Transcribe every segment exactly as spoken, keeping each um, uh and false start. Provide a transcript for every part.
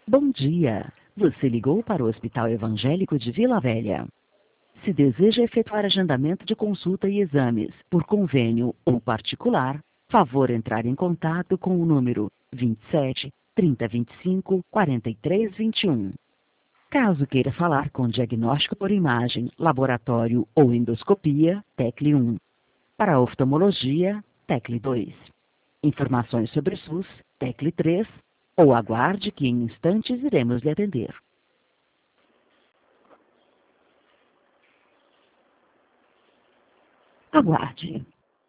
Bom dia. Você ligou para o Hospital Evangélico de Vila Velha. Se deseja efetuar agendamento de consulta e exames por convênio ou particular, favor entrar em contato com o número vinte e sete, trinta, vinte e cinco, quarenta e três, vinte e um. Caso queira falar com diagnóstico por imagem, laboratório ou endoscopia, tecle um. Para oftalmologia, tecle dois. Informações sobre o SUS, tecle três. Ou aguarde que em instantes iremos lhe atender. Aguarde.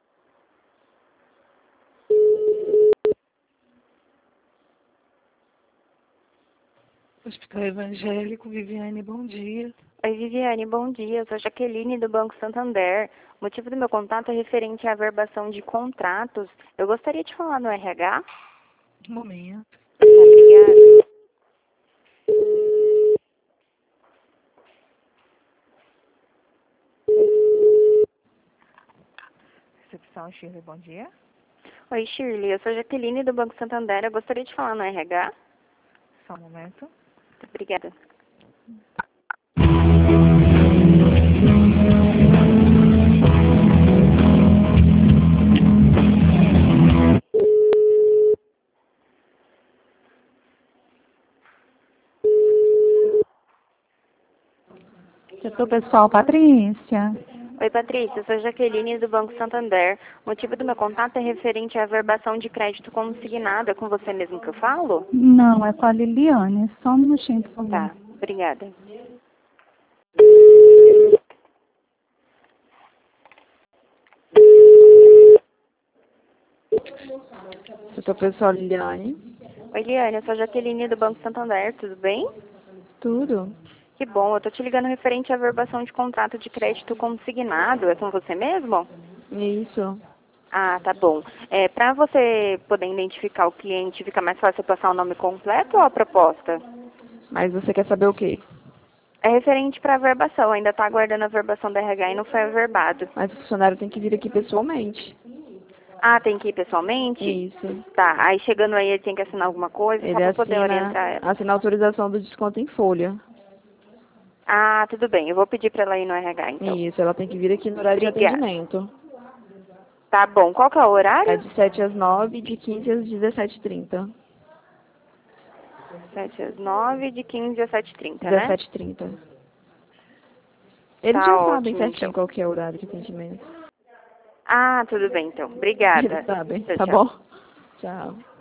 Hospital Evangélico, Viviane, bom dia. Oi, Viviane, bom dia. Eu sou Jaqueline do Banco Santander. O motivo do meu contato é referente à averbação de contratos. Eu gostaria de falar no R H. Um momento. Tá, obrigada. Recepção, Shirley, bom dia. Oi, Shirley. Eu sou Jaqueline do Banco Santander. Eu gostaria de falar no R H. Só um momento. Tá, obrigada. Setor pessoal, Patrícia. Oi, Patrícia. Eu sou Jaqueline do Banco Santander. O motivo do meu contato é referente à averbação de crédito consignado. É com você mesmo que eu falo? Não, é com a Liliane. Só um minutinho, por favor. Tá, obrigada. Setor pessoal, Liliane. Oi, Liane. Eu sou Jaqueline do Banco Santander. Tudo bem? Tudo? Que bom, eu tô te ligando referente à averbação de contrato de crédito consignado. É com você mesmo? Isso. Ah, tá bom. É, para você poder identificar o cliente, fica mais fácil eu passar o nome completo ou a proposta? Mas você quer saber o quê? É referente para averbação, ainda tá aguardando a averbação da R H e não foi averbado. Mas o funcionário tem que vir aqui pessoalmente. Ah, tem que ir pessoalmente? Isso. Tá, aí chegando aí ele tem que assinar alguma coisa, só Ele para poder assina, orientar ela. assina a autorização do desconto em folha. Ah, tudo bem, eu vou pedir para ela ir no R H então. Isso, ela tem que vir aqui no horário Obrigada. de atendimento. Tá bom, qual que é o horário? É de sete às nove, de quinze às dezessete e trinta. sete às nove, de quinze às sete e trinta, né? dezessete e trinta. Eles Tá já sabem ótimo, certinho então. qual que é o horário de atendimento. Ah, tudo bem, então. Eles Obrigada. sabem, Tchau, tá tchau. bom? Tchau.